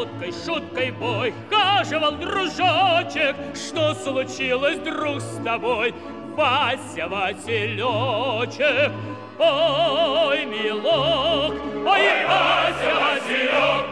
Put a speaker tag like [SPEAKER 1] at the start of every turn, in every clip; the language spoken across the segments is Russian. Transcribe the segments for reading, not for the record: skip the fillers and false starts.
[SPEAKER 1] шуткой, шуткой бой. Хаживал дружочек, что случилось, друг, с тобой? Вася, Василечек, ой, милок, ой, Вася, Василек,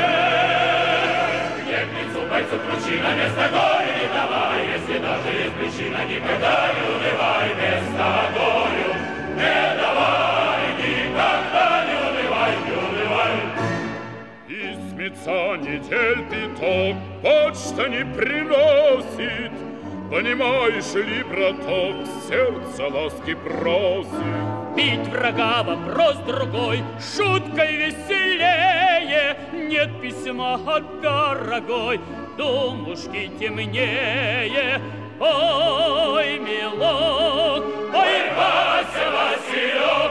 [SPEAKER 2] где к лицу бойцу кручина, место горю не давай, если даже есть причина, никогда не унывай, место горю не давай, никогда не унывай, не унывай.
[SPEAKER 3] Измется недель пяток, почта не приносит. Понимаешь ли, браток, сердце ласки просит.
[SPEAKER 1] Бить врага вопрос другой, шуткой веселее. Нет письма от дорогой, думушки темнее. Ой, милок, ой, Вася, Василек,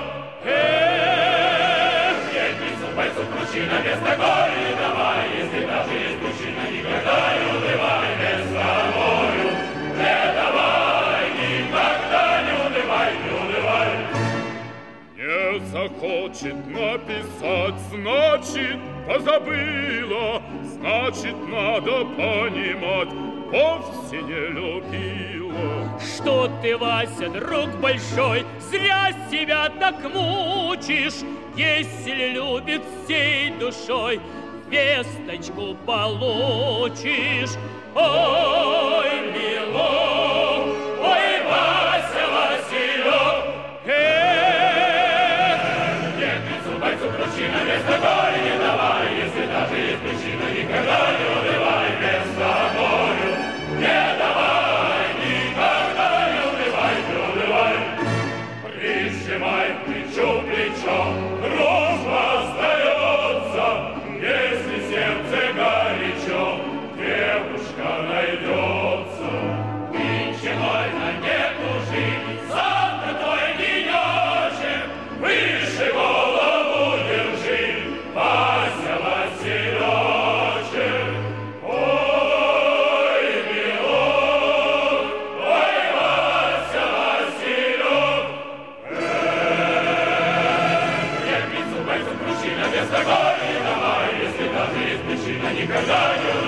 [SPEAKER 2] нет лицу бойцу кручина, место горю не давай, если даже есть причина, никогда не унывай, место горю не давай, никогда не унывай, не унывай.
[SPEAKER 3] Не захочет написать, значит, позабыла, значит, надо понимать, вовсе не любила.
[SPEAKER 1] Что ты, Вася, друг большой, зря себя так мучишь. Если любит всей душой, весточку получишь. Ой, милок, ой, Вася, Василек,
[SPEAKER 2] нет лицу бойцу кручина, место горю не давай, если даже есть причина, никогда не унывай, место горю не давай, никогда не унывай, не унывай. Прижимай плечо плечо, дружба остается, если сердце горячо, девушка найдется. Нынче можно не кружить, завтра твой денечек, выше голову держи, Вася, Василечек. Ой, милок, ой, Вася, Василек, нет лицу бойцу кручина, место горю не давай, если даже есть причина, никогда не